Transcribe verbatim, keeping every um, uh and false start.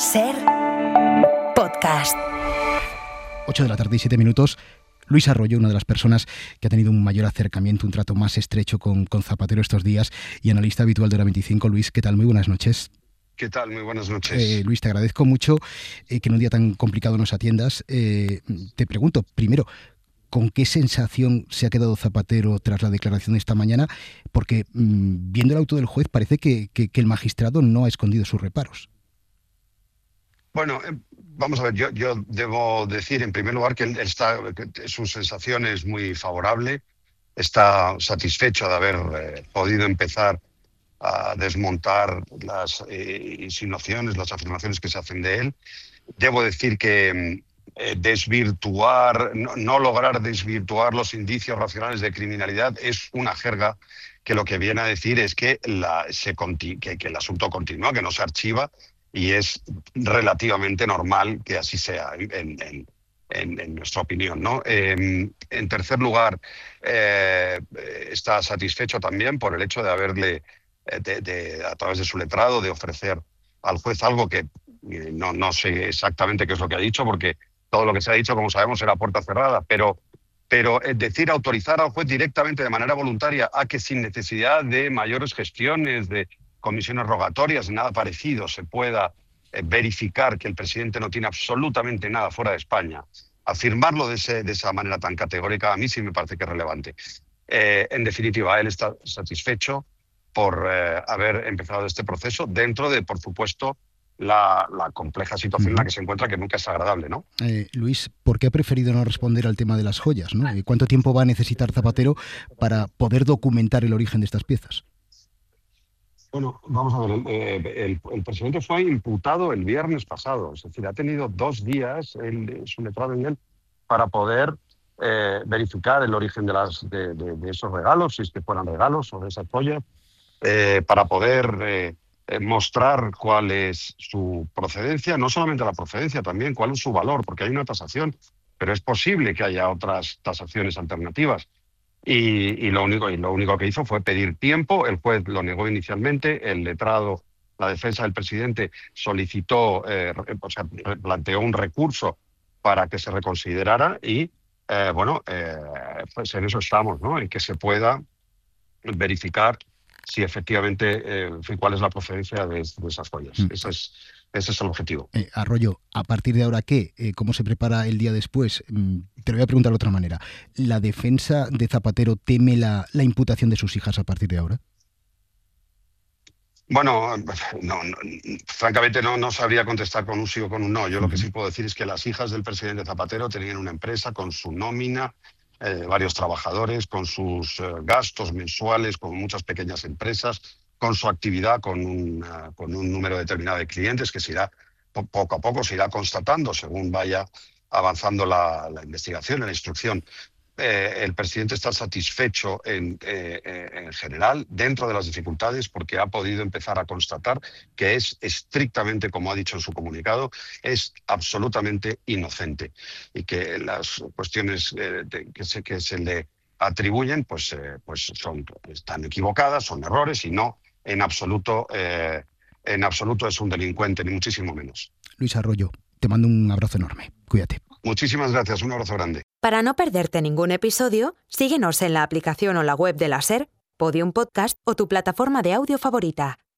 Ser podcast. ocho de la tarde y siete minutos. Luis Arroyo, una de las personas que ha tenido un mayor acercamiento, un trato más estrecho con, con Zapatero estos días y analista habitual de Hora veinticinco. Luis, ¿qué tal? Muy buenas noches. ¿Qué tal? Muy buenas noches. Eh, Luis, te agradezco mucho eh, que en un día tan complicado nos atiendas. Eh, te pregunto, primero, ¿con qué sensación se ha quedado Zapatero tras la declaración de esta mañana? Porque mmm, viendo el auto del juez parece que, que, que el magistrado no ha escondido sus reparos. Bueno, eh, vamos a ver, yo, yo debo decir en primer lugar que, él está, que su sensación es muy favorable, está satisfecho de haber eh, podido empezar a desmontar las eh, insinuaciones, las afirmaciones que se hacen de él. Debo decir que eh, desvirtuar, no, no lograr desvirtuar los indicios racionales de criminalidad es una jerga que lo que viene a decir es que, la, se conti, que, que el asunto continúa, que no se archiva, y es relativamente normal que así sea, en, en, en, en nuestra opinión, ¿no? Eh, en tercer lugar, eh, está satisfecho también por el hecho de haberle, de, de, a través de su letrado, de ofrecer al juez algo que eh, no, no sé exactamente qué es lo que ha dicho, porque todo lo que se ha dicho, como sabemos, era puerta cerrada, pero, pero es decir, autorizar al juez directamente de manera voluntaria a que sin necesidad de mayores gestiones, de comisiones rogatorias, nada parecido, se pueda eh, verificar que el presidente no tiene absolutamente nada fuera de España. Afirmarlo de, ese, de esa manera tan categórica a mí sí me parece que es relevante. Eh, en definitiva, él está satisfecho por eh, haber empezado este proceso dentro de, por supuesto, la, la compleja situación uh-huh. en la que se encuentra, que nunca es agradable, ¿no? Eh, Luis, ¿por qué ha preferido no responder al tema de las joyas, ¿no? ¿Cuánto tiempo va a necesitar Zapatero para poder documentar el origen de estas piezas? Bueno, vamos a ver, el, el, el presidente fue imputado el viernes pasado, es decir, ha tenido dos días, él, su letrado y él, para poder eh, verificar el origen de, las, de, de, de esos regalos, si es que fueran regalos o de esas joyas, eh, para poder eh, mostrar cuál es su procedencia, no solamente la procedencia, también cuál es su valor, porque hay una tasación, pero es posible que haya otras tasaciones alternativas. Y, y, lo único, y lo único que hizo fue pedir tiempo, el juez lo negó inicialmente, el letrado, la defensa del presidente solicitó, eh, o sea, planteó un recurso para que se reconsiderara y, eh, bueno, eh, pues en eso estamos, ¿no? En que se pueda verificar si efectivamente, eh, cuál es la procedencia de, de esas joyas. Mm. Ese es, ese es el objetivo. Eh, Arroyo, ¿a partir de ahora qué? Eh, ¿Cómo se prepara el día después? Mm, te lo voy a preguntar de otra manera. ¿La defensa de Zapatero teme la, la imputación de sus hijas a partir de ahora? Bueno, no, no, francamente no, no sabría contestar con un sí o con un no. Yo uh-huh. lo que sí puedo decir es que las hijas del presidente Zapatero tenían una empresa con su nómina, Eh, varios trabajadores, con sus eh, gastos mensuales, con muchas pequeñas empresas, con su actividad, con un, uh, con un número determinado de clientes que se irá, po poco a poco se irá constatando según vaya avanzando la, la investigación, la instrucción. Eh, el presidente está satisfecho en, eh, eh, en general, dentro de las dificultades, porque ha podido empezar a constatar que es estrictamente, como ha dicho en su comunicado, es absolutamente inocente y que las cuestiones eh, de, que, se, que se le atribuyen pues, eh, pues son, están equivocadas, son errores y no en absoluto, eh, en absoluto es un delincuente, ni muchísimo menos. Luis Arroyo, te mando un abrazo enorme. Cuídate. Muchísimas gracias, un abrazo grande. Para no perderte ningún episodio, síguenos en la aplicación o la web de la SER, Podium Podcast o tu plataforma de audio favorita.